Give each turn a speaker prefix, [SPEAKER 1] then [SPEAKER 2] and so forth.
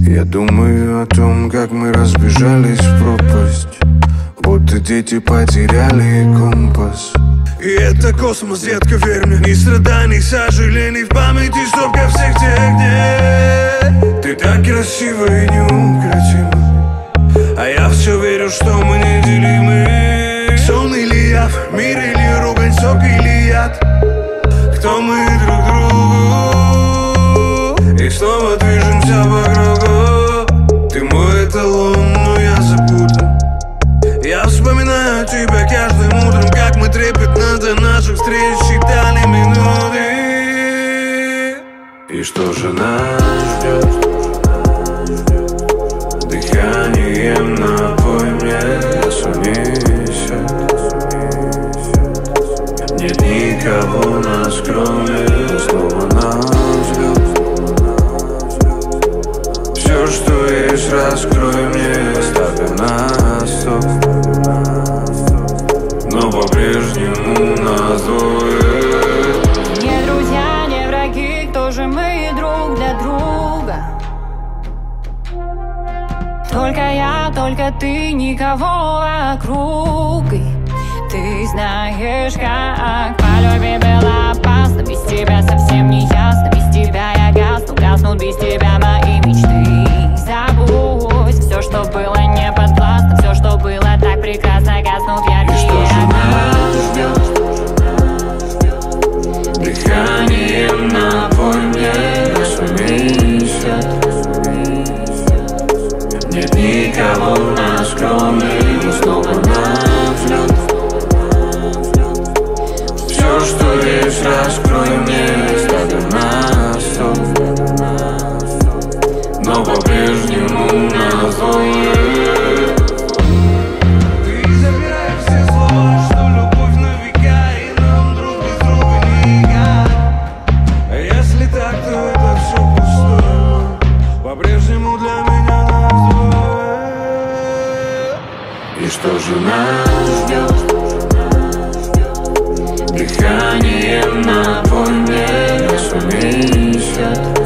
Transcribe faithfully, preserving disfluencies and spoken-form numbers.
[SPEAKER 1] Я думаю о том, как мы разбежались в пропасть, будто дети потеряли компас.
[SPEAKER 2] И это космос, детка, верь мне. Ни страданий, сожалений в памяти стопка всех тех дней. Ты так красива и неукротима, а я все верю, что мы неделимы. Сон или яв, мир или ругань, сок или яд. Кто мы друг другу? И снова движемся по кругу. Ты мой эталон, но я запутан. Я вспоминаю тебя каждым утром, как мы трепетно до наших встреч считали минуты. И что же нас ждет? Дыханием напой мне унесет. Нет никого нас, кроме снова нас ждет. Все, что есть, раскрой мне, ставя на стоп. Но по-прежнему нас двое.
[SPEAKER 3] Не друзья, не враги, кто же мы друг для друга? Только я, только ты, никого вокруг. И ты знаешь, как по любви было опасно. Без тебя совсем не ясно. Без тебя я гасну, гаснут без тебя мои мечты. Забудь все, что было не подвластно. Все, что было так прекрасно, гаснут яркие огни.
[SPEAKER 1] Дыханием напой мне унесет. Нет никого нас, кроме снова на взлет. Все, что есть, раскрой мне, ставя на стоп. Но по-прежнему нас двое.
[SPEAKER 2] Ты забираешь все слова, что любовь на века, и нам друг без друга не играть. А если так, то это все пустое. По-прежнему для меня нас двое.
[SPEAKER 1] И что же нас ждет? Дыханием напой мне унесет.